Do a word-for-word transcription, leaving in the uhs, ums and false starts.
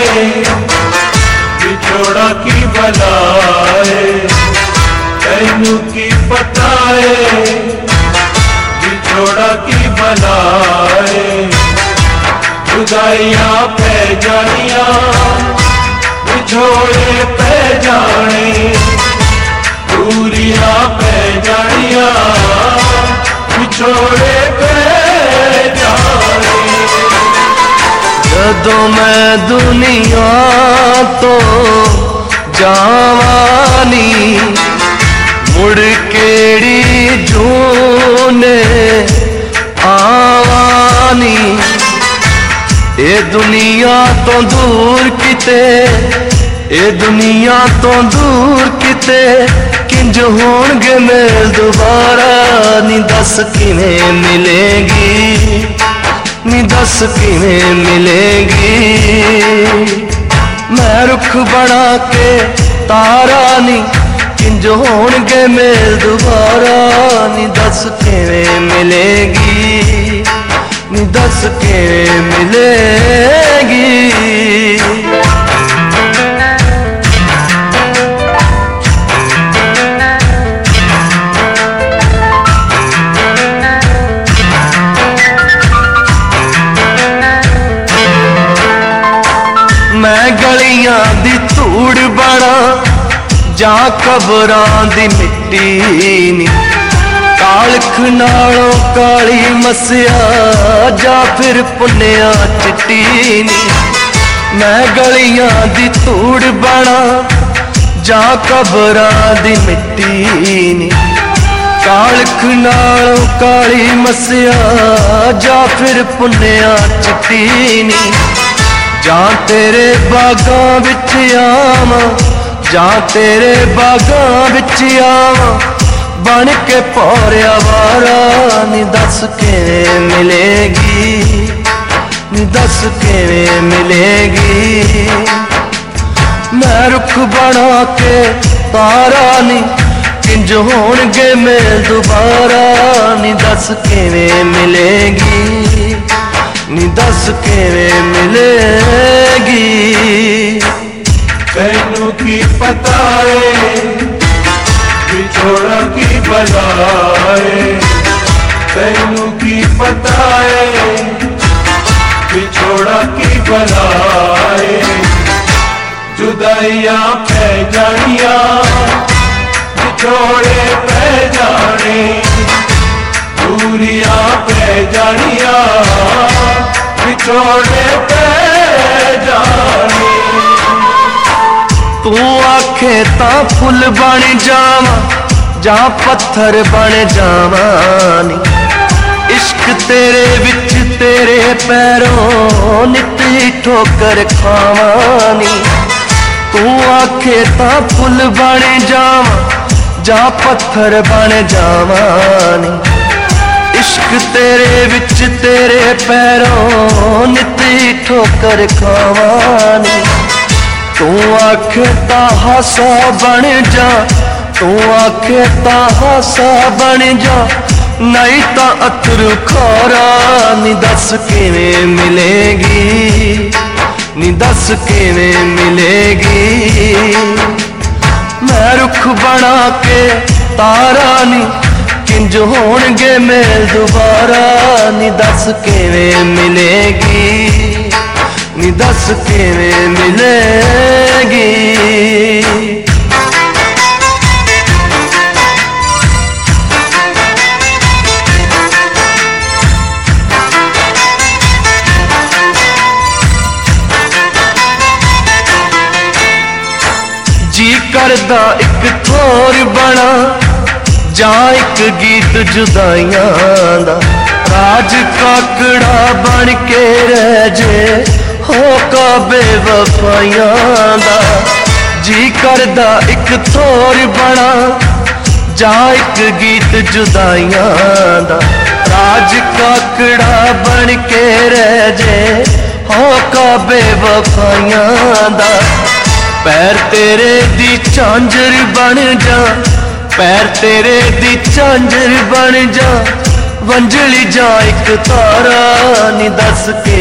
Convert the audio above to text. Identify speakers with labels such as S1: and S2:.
S1: विछोड़ा की बलाए तैनू की पता है, विछोड़ा की बलाए जुदाइयां पै जानिया विछोड़े पै जाने, दूरियां पै जानिया विछोड़े पै जाने।
S2: जदों मैं दुनिया तो जावानी मुड़ केड़ी जूने आवानी, ए दुनिया तो दूर किते, ए दुनिया तो दूर किते किंज होणगे मेल दोबारा, नी दस किवें मिलेगी, नी दस किवें मिलेगी। मैं रुख बना के तारा नी किंज होणगे मेल दोबारा, नी दस किवें मिलेगी, नी दस किवें मिलेगी। मैं गलियां दी धूड़ बना जा कबरां दी मिट्टी नी, कालख नालों काली मसिया जा फिर पुन्निया चिट्टी नी। मैं गलियां दी धूड़ बना जा कबरां दी मिट्टी नी, कालख नालों काली मसिया जा फिर पुन्निया चिट्टी नी। जा तेरे बागां विच आवां, जा तेरे बागां विच आवां बन के पौरिया वारा, नी दस किवें मिलेगी, नी दस किवें मिलेगी। मैं रुख बना के तारा नी किंज होणगे मेल दोबारा, नी दस किवें मिलेगी, नी दस किवें मिलेगी।
S1: तैनू की पता है विछोड़ा की बलाए, तैनू की पता है विछोड़ा की बलाए जुदाइयां पै जानिया विछोड़े पै जाने, दूरियां पै जानिया विछोड़े पै जाने।
S2: तू आखे ता फुल बन जावा जा पत्थर बन जावानी, इश्क तेरे विच तेरे पैरों नित्ती ठोकर खावानी। तू आखे ता फुल बन जावा जा पत्थर बन जावानी, इश्क तेरे विच तेरे पैरों नित्ती ठोकर खावानी। तू आखे ता हासा बन जा, तू आखे ता हासा बन जा, नहीं ता अथरू खारा, नी दस किवें मिलेगी, नी दस किवें मिलेगी। मैं रुख बना के तारा नी किंज होणगे मेल दोबारा, नी दस किवें मिलेगी, नी दस किवें मिलेगी। जी करदा एक थोर बना जा एक गीत जुदाइयां दा, राज काकड़ा बन के रह जे हो का बेवफाइयां दा। जी करदा एक थोर बना जा एक गीत जुदाइयां दा, राज काकड़ा बन के रह जे हो का बेवफाइयां दा। पैर तेरे दी झांझर बन जा, पैर तेरे दी झांझर बन जा, वंजली जा एक तारा, नी दस के